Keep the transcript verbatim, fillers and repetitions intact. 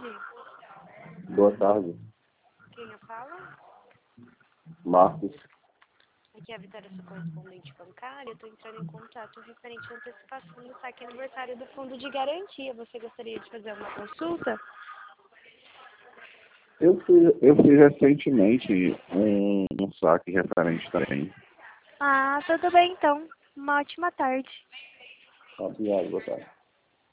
tarde. Boa tarde. Quem eu falo? Marcos. Aqui é a Vitória, sua correspondente bancária. Eu estou entrando em contato referente à antecipação do saque aniversário do Fundo de Garantia. Você gostaria de fazer uma consulta? Eu fiz, eu fiz recentemente um, um saque referente também. Ah, tudo bem então. Uma ótima tarde. Obrigado, boa tarde.